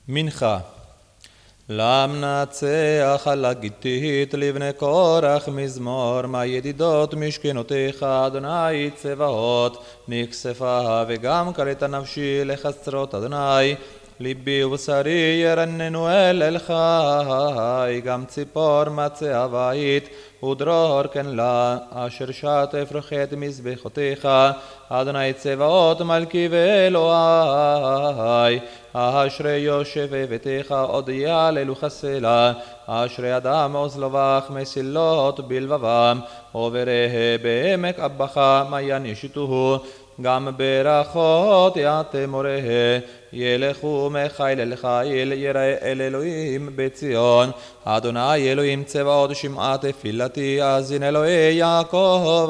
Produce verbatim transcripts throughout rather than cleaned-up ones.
מנחה. למנצח על הגיתית לבני קורח מזמור, מה ידידות משכנותיך אדוני צבאות, נכספה וגם כרת נפשי לחצרות אדוני, ליבי ובשרי ירננו אל אל חי, גם ציפור מצא הבית ודרור כן לה, אשר שטף רוחת מזבחותיך אדוני צבאות מלכי ואלוהי, אשרי יושב בביתך עוד יעללו חסלה, אשרי אדם עוז לבך מסילות בלבבם, עוברה בעמק אבך מעיין ישתוהו, גם ברכות יתמורה, ילכו מחיל אל חיל יראה אל אלוהים בציון, אדוני אלוהים צבאות שמעה תפילתי, אזין אלוהי יעקב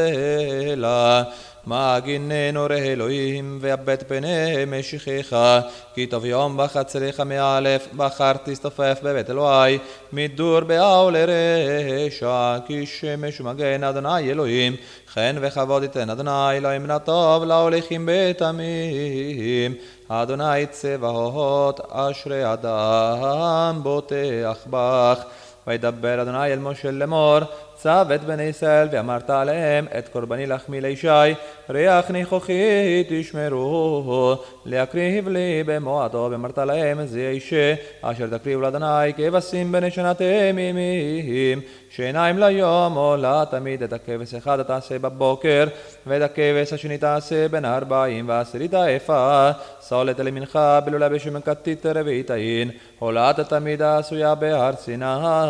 סלה. מגיננו ראה אלוהים ואבט פני משיחך, כי טוב יום בחצריך מאלף, בחר תסתופף בבית אלוהי, מדור באו לרשע, כי שמש מגן אדוני אלוהים, חן וכבוד יתן אדוני אלוהים נטוב להולכים בתמים, אדוני צבאות אשרי אדם בוטח בך. וידבר אדוני אל משה לאמור, צב את בני ישראל ואמרת עליהם את קורבני לחמי לישי, ריח ניחוחי תשמרו להקריב לי במועדו, ואמרת להם זה אישה אשר תקריבו לאדוני כבשים בני שנה תמימים, שעיניים ליום או לתמיד, את הכבש אחד תעשה בבוקר ואת הכבש השני תעשה בין ארבעים ועשירית האפה, סולת למנחה בלולה בשמן כתית רביעית אין, עולת תמיד עשויה בהר סיני,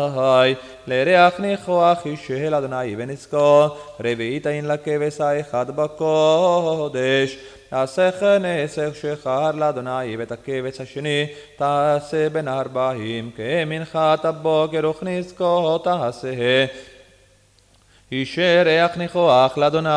לריח ניחוח אישה לאדוני ונזכו, רביעית אין לכבש האחד בקודש, תעשך נסך שחר לאדוני, ואת הכבש השני תעשה בין ארבעים כמנחת הבוקר וכנזכו תעשה, אישה ריח ניחוח לאדוני,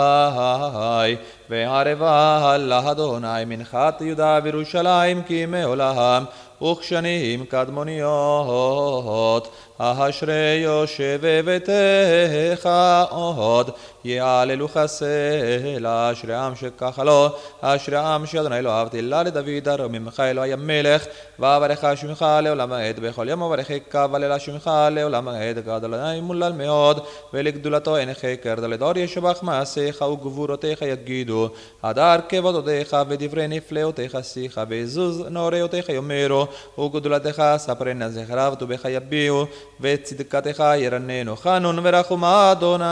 וערבה לאדוני מנחת יהודה וירושלים כי מעולם, וכשנים קדמוניות, אשרי יושב בביתך עוד יעללו חסלה, אשרי עם שככה לו, אשרי עם שאדוני לא אהבתי לה לדוד ארום ממך אלוהי המלך, ואברך שמך לעולם העד, בכל יום אברך כבלל שמך לעולם העד, גדול אדוני מולל מאוד ולגדולתו אין חקר, לדור ישבח מעשיך וגבורותיך יגידו, הדר כבודותיך ודברי נפלאותיך שיחה, ועזוז נוראותיך יאמרו, וגדולתך ספרנה זכריו ובך יביעו, וצדקתך ירננו חנון ורחום אדוני,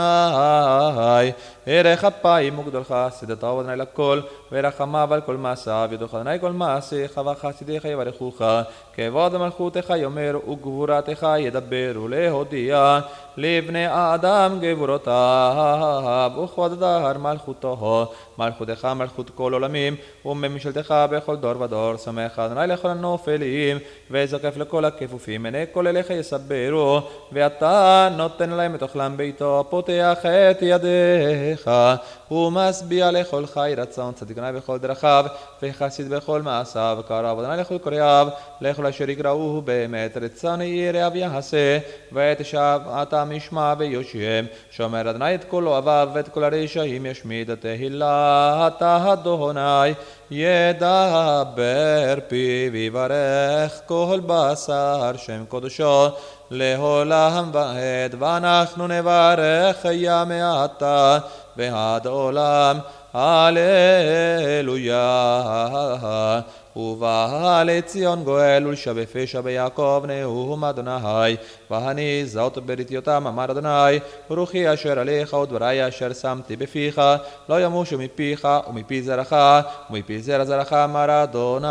ערך אפיים וגדולך שדתו אדוני לכל, ורחמיו על כל מעשיו, ידוך אדוני כל מעשיך וחסידיך יברכוך, כבוד מלכותך יאמר וגבורתך ידברו להודיע לבני האדם גבורותיו, וכבוד דהר מלכותו, מלכותך מלכות כל עולמים, וממשלתך בכל דור ודור, שמח אדוני לכל הנופלים וזוקף לכל הכפופים, עיני כל אליך יסברו, ואתה נותן להם את אוכלם ביתו, פותח את ידיך ומשביע לכל חי רצון, צדיק אדוני בכל דרכיו וחסיד בכל מעשיו, קרב אדוני לכל קוראיו, לכל אשר יקראוהו באמת, רצון יראיו יעשה, ואת שבעתם ישמע ויושיעם, שומר אדוני את כל אוהביו ואת כל הרשעים ישמיד, תהילת אדוני ידבר פיו ויברך כל בשר שם קודשו לעולם ועד, ואנחנו נברך ימי עתה ועד עולם, הללויה. ובא לציון גואל ולשב פשע ביעקב נאום אדוני, והני זאת בריתיותם אמר אדוני, רוחי אשר עליך ודברי אשר שמתי בפיך, לא ימושו מפיך ומפי זרעך ומפי זרע זרעך אמר אדוני,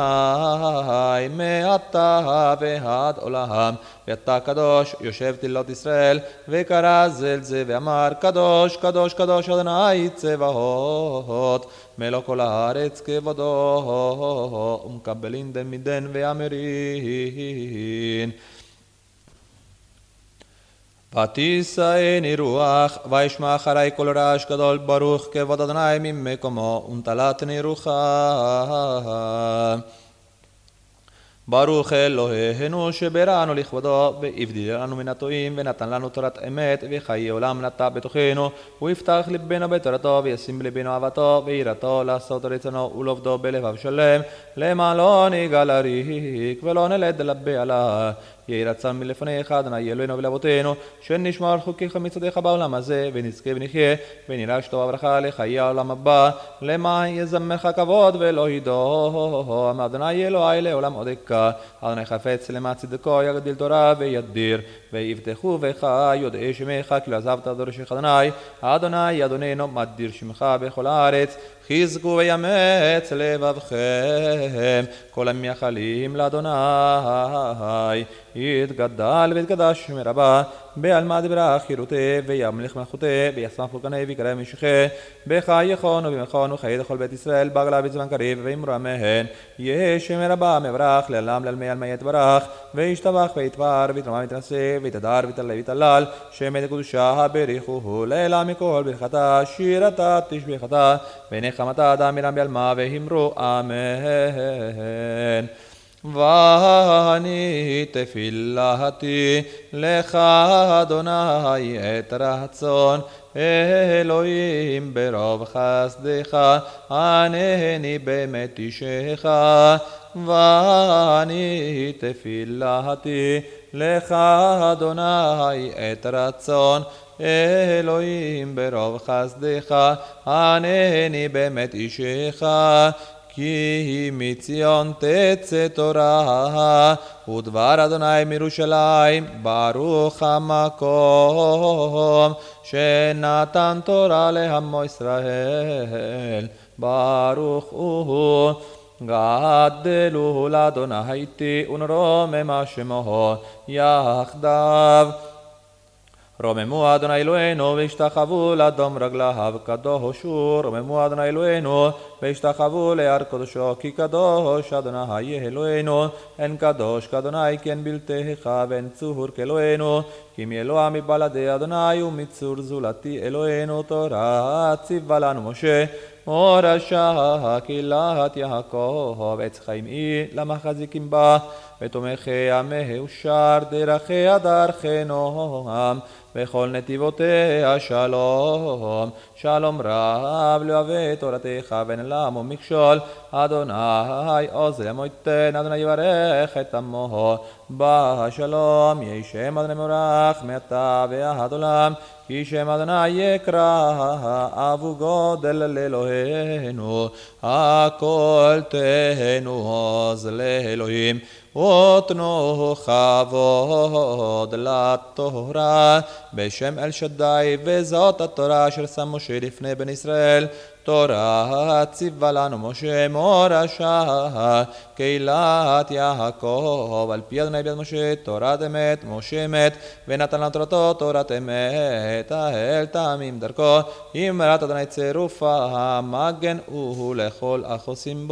מעתה ועד עולם. ואתה קדוש יושב תהילות ישראל, וקרא זה אל זה ואמר, קדוש קדוש קדוש אדוני צבאות מלוא כל הארץ כבודו, ומקבלין דן מדן ואמרין. ותישאני רוח וישמע אחרי כל רעש גדול, ברוך כבוד אדוני ממקומו ונטלתני רוחה. ברוך אלוהינו שבראנו לכבודו והבדיל לנו מן הטועים ונתן לנו תורת אמת וחיי עולם נטע בתוכנו ויפתח ליבנו בתורתו וישים בליבנו אהבתו ויראתו לעשות רצונו ולעובדו בלבב שלם למען לא ניגל הריק ולא נלד לבעלה. יהי רצון מלפניך אדוני אלוהינו ולאבותינו שנשמור על חוקיך מצוותיך בעולם הזה ונזכה ונחיה ונירש טוב וברכה לחיי העולם הבא למען יזמרך כבוד ולא ידום אדוני אלוהי לעולם עודך אדוני חפץ למען צדקו יגדיל תורה וידיר ויבטחו בך יודעי שמך כי לא עזבת דורשך אדוני אדוני אדוננו מדיר שמך בכל הארץ חזקו ויאמץ לבבכם כל המייחלים לאדוני יתגדל ויתקדש מרבה בעלמא דברה חירותי וימלך מלכותי וישמח פולקני ויקרא משיחי בחייכון ובמכון וחיי לכל בית ישראל בגלה בזמן קריב ואמרו אמן. יהי שם רבה מברך לעלם לעלמי עלמי יתברך וישתבח ויתפאר ויתרומם ויתנשא ויתהדר ויתעלה ויתהלל שם קדושה בריחוהו לעילא מכל ברכתה שירתה תשבחתה ונחמתה דאמירם בעלמא ואמרו אמן. ואני תפילתי לך אדוני את רצון אלוהים ברוב חסדך ענני באמת אישך ואני תפילתי לך אדוני את רצון אלוהים ברוב חסדך ענני באמת אישך כי מציון תצא תורה ודבר אדוני מירושלים ברוך המקום שנתן תורה לעמו ישראל ברוך הוא גדלו לאדוני איתי ונרוממה שמו יחדיו רוממו אדוני אלוהינו והשתחוו לאדום רגליו קדוש הוא רוממו אדוני אלוהינו והשתחוו להר קדושו כי קדוש אדוני אלוהינו אין קדוש כאדוני כי אין בלתך ואין צור כאלוהינו כי מאלוה מבלעדי אדוני ומצור זולתי אלוהינו תורה ציווה לנו משה מורשה קהילת יעקב עץ חיים היא למחזיקים בה ותומכי המאושר דרכיה דרכי נועם וכל נתיבותיה שלום שלום רב לא אוהב תורתך ואין למו מכשול אדוני עוז למו ייתן אדוני יברך את עמו בשלום יהי שם אדוני מבורך מעתה ועד עולם כי שם אדוני יקרא אבו גודל לאלוהינו הכל תהנו עוז לאלוהים ותנו כבוד לתורה בשם אל שדי וזאת התורה אשר שם משה לפני בן ישראל תורה ציווה לנו משה מורשה קהילת יעקב על פי אדוני ביד משה תורת אמת משה אמת ונתן לנו תורתו תורת אמת האל תמים דרכו אמרת אדוני צירופה מגן הוא לכל החוסים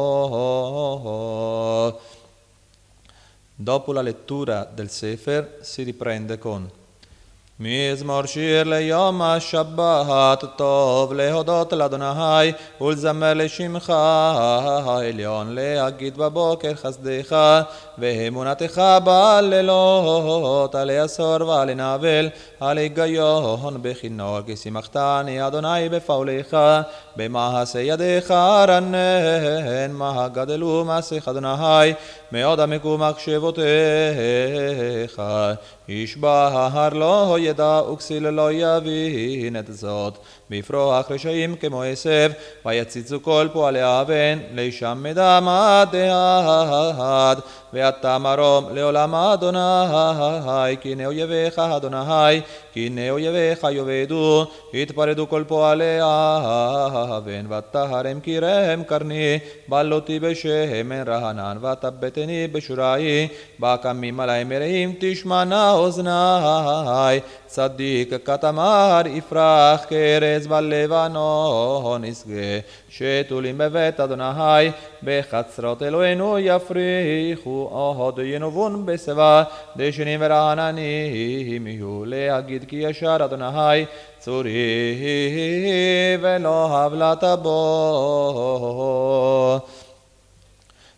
בו. Dopo la lettura del Sefer si riprende con מזמור שיר ליום השבת טוב להודות לאדוני ולזמר לשמך העליון להגיד בבוקר חסדך ואמונתך בלילות על עשור ועל נבל על היגיון בכינור כי שימחתני אדוני בפעוליך במעשה ידיך רנן מה גדלו מעשיך אדוני מאוד עמקו מחשבותיך איש בהר לא ידע וכסיל לא יבין את זאת בפרוח רשעים כמו עשב ויציצו כל פועלי אבן לישם מדם עד עד ואתה מרום לעולם אדוני כי הנה אויביך אדוני כי הנה אויביך יאבדו יתפרדו כל פועלי אבן ותהרם קירם קרני בלותי בשמן רענן ותבטני בשורעי בקמים עלי מרעים תשמענה אוזני צדיק כתמר יפרח כארז בלבנון ישגה שתולים בבית אדוני בחצרות אלוהינו יפריחו עוד ינובון בשיבה דשנים ורעננים יהיו להגיד כי ישר אדוני צורי ולא הבלת בו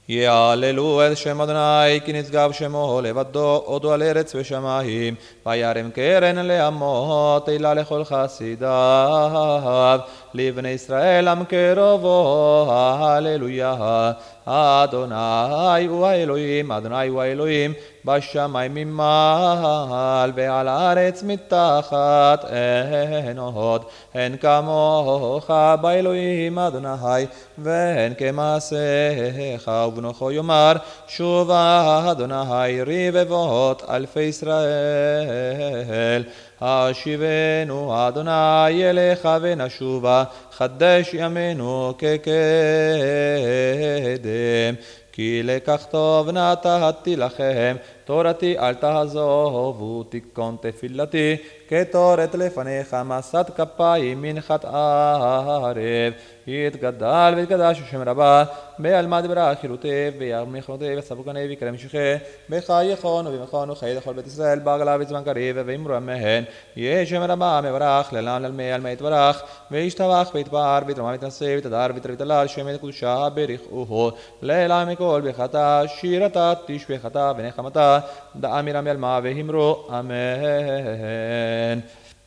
יעללו את שם אדוני, כי נשגב שמו לבדו, הודו על ארץ ושמיים, וירם קרן לעמו, תהילה לכל חסידיו, לבני ישראל עם קרובו, הללויה. אדוני הוא האלוהים, אדוני הוא האלוהים, בשמיים ממעל ועל הארץ מתחת, אין עוד, אין כמוך באלוהים אדוני, ואין כמעשיך. ובנוחו יאמר שובה אדוני רבבות אלפי ישראל. השיבנו אדוני אליך ונשובה, חדש ימינו כקדם. כי לקח טוב נתתי לכם, תורתי אל תעזובו, תיכון תפילתי, כתורת לפניך, משאת כפיים מנחת ערב. יתגדל ויתקדש השם רבה, בעלמא דברה חילותיו, וירמיכונותיו וסבוקניו ויקרא משיחי, בחייכון ובמכון וחיי לכל בית ישראל, בעגלה בזמן קריב, ואמרו אמן. יהיה שם רבה מברך, לעולם לעלמי עלמי יתברך, וישתבח ויתפאר, ויתרומם ויתנשא, ויתהדר ויתר ויתהלל, שם קדושה בריחוהו, לעילא מכל ברכתה, שירתה תשבחתה ונחמתה, דעה מרם ילמה ואמרו אמן.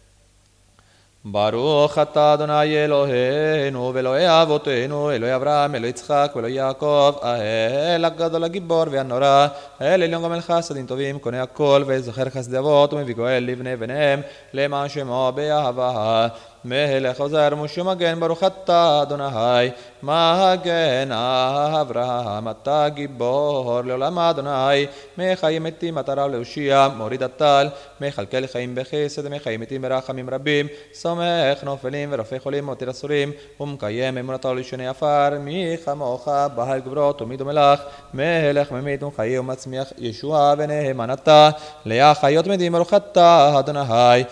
ברוך אתה אדוני אלוהינו ואלוהי אבותינו, אלוהי אברהם, אלוהי יצחק ואלוהי יעקב, האל הגדול הגיבור והנורא, האל עליון גומל חסדים טובים, קונה הכל וזוכר חסדי אבות ומביא גואל לבני בניהם, למען שמו באהבה. מלך עוזר משה מגן, ברוך אתה אדוני מגן אברהם, אתה גיבור לעולם אדוני, מחיים מתים אתה רב להושיע, מוריד הטל, מכלכל חיים בחסד, מחיים מתים ברחמים רבים, סומך נופלים ורופא חולים מותיר אסורים, ומקיים אמונתו לשני עפר. מי כמוך בעל גבורות ומית ומלך, מלך ממית ומחיה ומצמיח, ישועה ונאמנתה להחיות מתים, ברוך אתה אדוני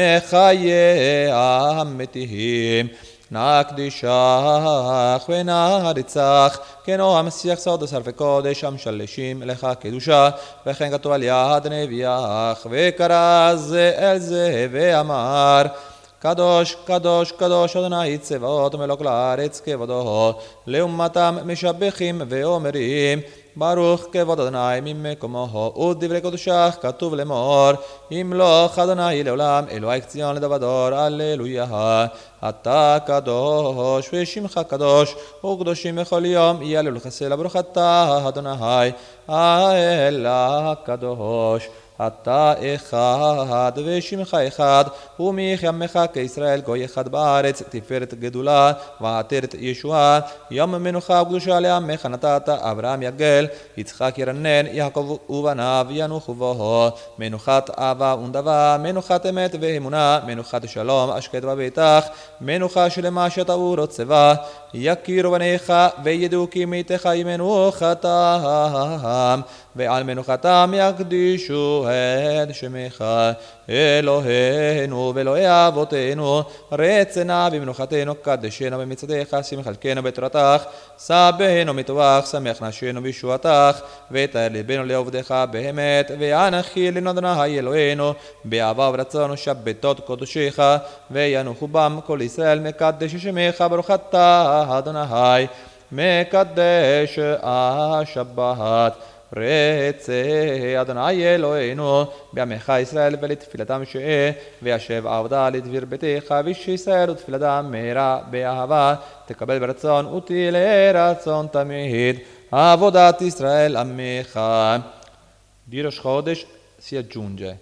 מחיה המתים. נא קדישך ונא רצח, כנועם שיח סוד עשר וקודש המשלשים לך קדושה, וכן כתוב על יד נביאך, וקרא זה אל זה ואמר קדוש קדוש קדוש אדוני צבאות מלוק לארץ כבודו, לאומתם משבחים ואומרים ברוך כבוד אדוני ממקומו, ודברי קדושך כתוב לאמור ימלוך אדוני לעולם, אלוהי ציון לדור דור, הללויה. אתה קדוש ושמך קדוש, וקדושים בכל יום יעלו לחסל. ברוך אתה אדוני האל הקדוש, אתה אחד ושמך אחד, ומחיימך כישראל גוי אחד בארץ, תפארת גדולה ועטרת ישועה, יום מנוחה וקדושה לעמך נתת. אברהם יגל, יצחק ירנן, יעקב ובניו ינוחו בו, מנוחת אהבה ונדבה, מנוחת אמת ואמונה, מנוחת שלום השקט בביתך, מנוחה שלמה שתאור צבא, יכירו בניך וידעו כי מתך היא מנוחתם, ועל מנוחתם יקדישו את שמך. אלוהינו ואלוהי אבותינו, רצנה במנוחתנו, קדשנו במצוותיך, שים חלקנו בתורתך, סבנו מטובך, שמח נפשנו בישועתך, ותאר ליבנו לעובדך באמת, ואנכי לנו אדוני אלוהינו באהבה ורצון ושבתות קודשיך, וינוחו בם כל ישראל, מקדש שמך. ברוך אתה אדוני מקדש השבת. רצה אדוני אלוהינו בעמך ישראל ולתפילתם שאה, וישב עבדה לדביר ביתך, ושישראל ותפילתם מהרה באהבה, תקבל ברצון ותהיה לרצון תמיד עבודת ישראל עמך. Di Rosh Chodesh si aggiunge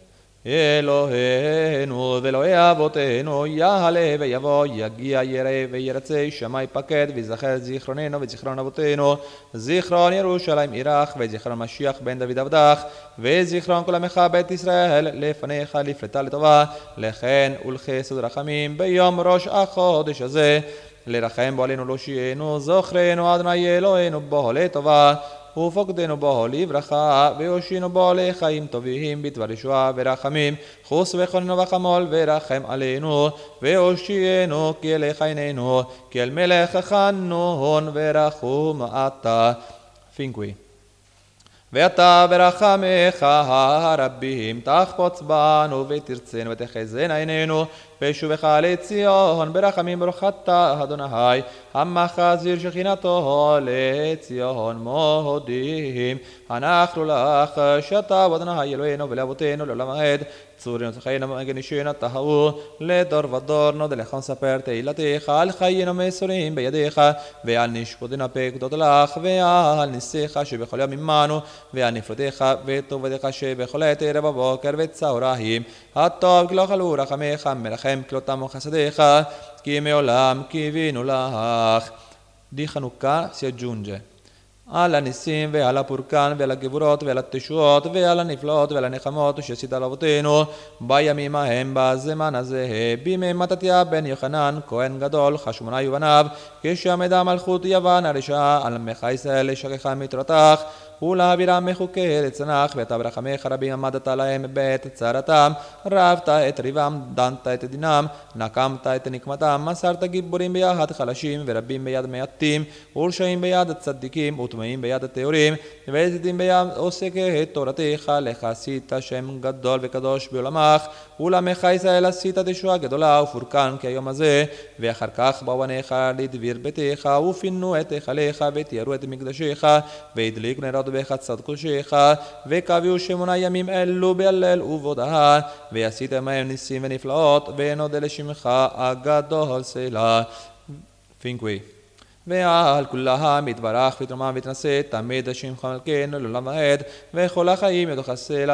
אלוהינו ואלוהי אבותינו, יעלה ויבוא, יגיע ירא וירצה, שמע יפקד ויזכר זיכרוננו וזיכרון אבותינו, זיכרון ירושלים עירך, וזיכרון משיח בן דוד עבדך, וזיכרון כל עמך בית ישראל לפניך לפלטה לטובה, לכן ולחסד ורחמים ביום ראש החודש הזה, לרחם בו עלינו להושיענו, זוכרנו אדוני אלוהינו בו לטובה, ופוקדנו בו לברכה, והושיענו בו לחיים טובים בדבר ישועה ורחמים, חוס וחוננו וחמול ורחם עלינו, והושיענו כי אליך עינינו, כי אל מלך חנון ורחום אתה. פינקוי. ואתה ברחמך הרבים תחפוץ בנו ותרצנו ותחזינה עינינו, בשובך לציון ברחמים ברוך אתה אדוני המחזיר שכינתו לציון מודים אנחנו לך שאתה אדוני אלוהינו ולאבותינו לעולם העד צורינו תחיינו מגנישינו תהאו לדור ודור נודה לך נספר תהילתך על חיינו מסורים בידיך ועל נשפוטנו פקודות לך ועל ניסיך שבכל יום עמנו ועל נפלותיך וטובתך שבכל עת ערב בבוקר וצהריים הטוב כי לא חלו רחמך מרחם כלותם וחסדיך כי מעולם קיווינו לך. Di Hanukkah si aggiunge alla Nissim ve alla Purkan ve alla Gevurot ve alla Teshuot ve alla Niflot ve alla Nechamot שעשית לאבותינו בימים ההם בזמן הזה בימי מתתיה בן יוחנן כהן גדול חשמונאי ובניו כשעמדה מלכות יוון הרשעה על עמך ישראל לשכחה מתורתך ולהעבירם מחוקי לצנח ואתה ברחמך רבים עמדת להם בעת צרתם רבת את ריבם דנת את דינם נקמת את נקמתם מסרת גיבורים ביד חלשים ורבים ביד מעטים ורשעים ביד צדיקים וטמאים ביד הטהורים ועתידים ביד עוסק את תורתך לך עשית שם גדול וקדוש בעולמך ולעמך ישראל עשית תשועה גדולה ופורקן כיום הזה ואחר כך באו בניך לדביר ביתך ופינו את היכליך ותיארו את מקדשיך והדליקו נרות בחצות קודשך וקביעו שמונה ימים אלו בהלל ובהודאה ועשיתם מהם ניסים ונפלאות ונודה לשמך הגדול סלה. פינקווי ועל כולם יתברך ויתרומם ויתנשא תמיד שמך מלכנו לעולם ועד וכל החיים ידוך סלע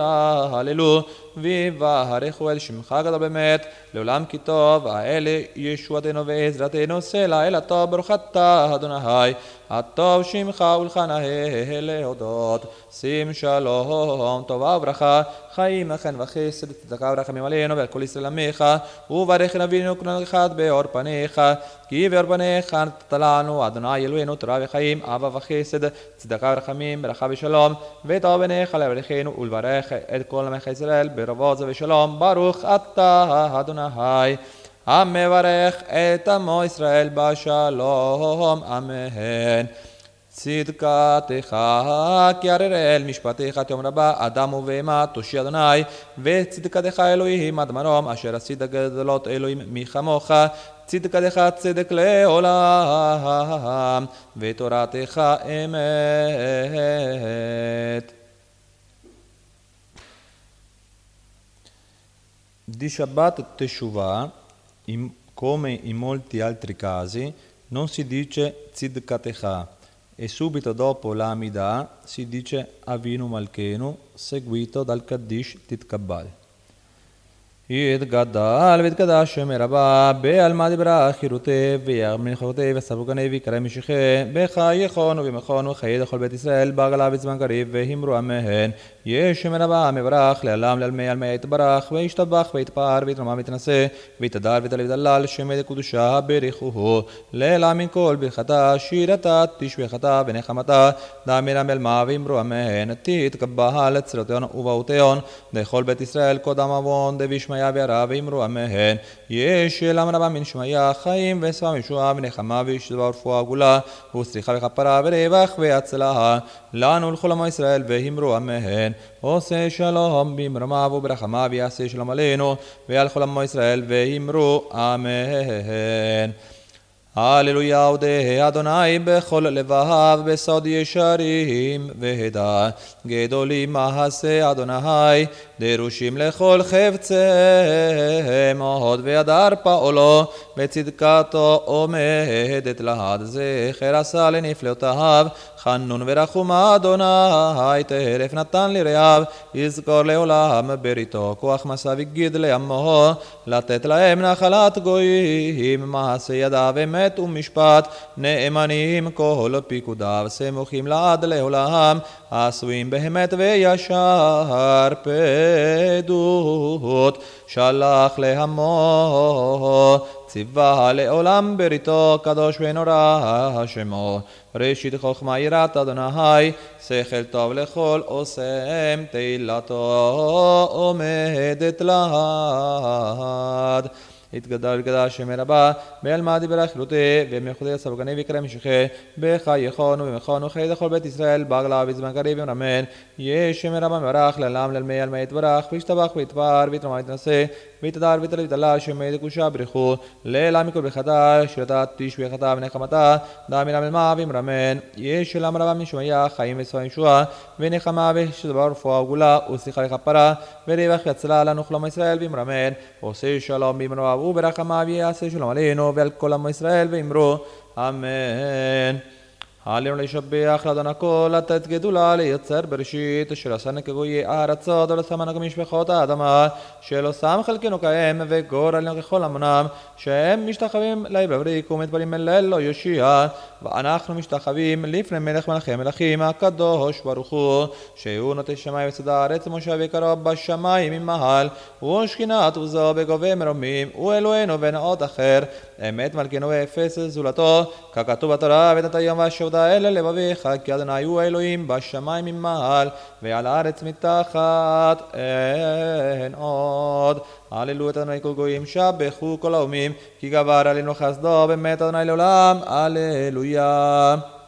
ויהללו ויברכו אל שמך הגדול באמת לעולם כי טוב האלה ישועתנו ועזרתנו סלע אל הטוב ברוך אתה אדוני הטוב שמך ולחניה להודות שים שלום טובה וברכה חיים חן וחסד צדקה ורחמים עלינו ועל כל ישראל עמך וברך נבינו כל אחד באור פניך כי באור פניך נתת לנו אדוני אלוהינו תורה וחיים אהבה וחסד צדקה ורחמים ברכה ושלום וטוב בעיניך לברכנו ולברך את כל עמך ישראל ברבות ושלום ברוך אתה אדוני המברך את עמו ישראל בשלום אמן. צדקתך כי ערר אל משפטיך תום רבה אדם ובהמה תושיע אדוני וצדקתך אלוהים עד מרום אשר עשית גדולות אלוהים מכמוך צדקתך צדק לעולם ותורתך אמת. Di Shabbat Teshuvah, come in molti altri casi, non si dice Tzidkatecha e subito dopo l'Amida si dice Avinu Malkenu seguito dal Kaddish Titkabbal. יתגדל ויתקדש שם רבה בעלמא דיברה חירותי וירמין חירותי וסבוקני ויקרא משיחי בחייכון ובמכון וחיי לכל בית ישראל בעגלה בזמן קריב והמרו אמן. יש שם רבה מברך לעלם לעלמי עלמי יתברך וישתבח ויתפאר ויתרומם ויתנשא ויתהדר ויתעלה ויתהלל שם קדושה בריחוהו לעילם מן כל ברכתה שירתה תשבחתה ונחמתה דאמירם אלמה ואמרו אמן. תתקבל צלותיון ובאותיון לכל בית ישראל קודם עוון דבישמעיה והרע ואמרו אמן. יש עילם רבה מן שמעיה חיים ושבע וישועה ונחמה וישתבח ורפואה וגאולה וסליחה וכפרה ורווח והצלחה לנו ולכל עמו ישראל ואמרו אמן. עושה שלום במרומיו וברחמיו יעשה שלום עלינו ועל כל עמו ישראל ואמרו אמן. הללויה אודה אדוני בכל לבב בסוד ישרים והדע גדולים מעשה אדוני דרושים לכל חפצי מאוד והדר פעולו בצדקתו עומדת לעד זכר עשה לנפלאותיו חנון ורחום אדוני טרף נתן לרעיו יזכור לעולם בריתו כוח מסע וגיד לעמו לתת להם נחלת גויים מעשה ידיו אמת ומשפט נאמנים כל פיקודיו סמוכים לעד לעולם עשויים באמת וישר פדות שלח לעמו ציווה לעולם בריתו קדוש ונורא שמו ראשית חוכמה יראת אדוני שכל טוב לכל עושם תהילתו עומדת לעד. יתגדל יתגדל שם רבה באל מעדי ברכילותי ומחודי סבגני ויקרא משכה בחי יכונו ומכונו חי לכל בית ישראל בגלה בזמן קריב ורמן יש שם רבה מברך לעולם לעלמי עלמי יתברך וישתבח ויתפאר ויתרמה ויתנשא ויתדר ויתעלה ויתעלה שמי דקושה ברכו לילה מכל ברכתה שירתה תשבי חתה ונחמתה דמי למלמה ומרמן יש שלם רבה משמיה חיים וספרים ישועה ונחמה ושדבר רפואה וגולה וסליחה לכפרה וריבח יצלה לנו חלום ישראל ומרמן עושה שלום באמרו וברחמה ויעשה שלום עלינו ועל כל עמו ישראל ואמרו אמן. עלינו לשבח לאדון הכל לתת גדולה ליצר בראשית אשר עשנו כגויי הארצות ולשמנו כמשפחות האדמה שלא שם חלקנו כהם וגור עלינו ככל המונם שהם משתחווים ליבריק ומתפלים אל אלו יושיע ואנחנו משתחווים לפני מלך מלכי מלכים הקדוש ברוך הוא שהוא נוטה שמיים וסד הארץ מושב יקרוב בשמיים ממעל ושכינת עוזו בגובה מרומים הוא אלוהינו ואין עוד אחר אמת מלכנו ואפס זולתו ככתוב בתורה ונתת היום והשעודה אלה לבביך כי אדוני הוא האלוהים בשמיים ממעל ועל הארץ מתחת אין עוד. הללו את אדוני כל גויים שבחו כל האומים כי גבר עלינו חסדו באמת אדוני לעולם הללויה.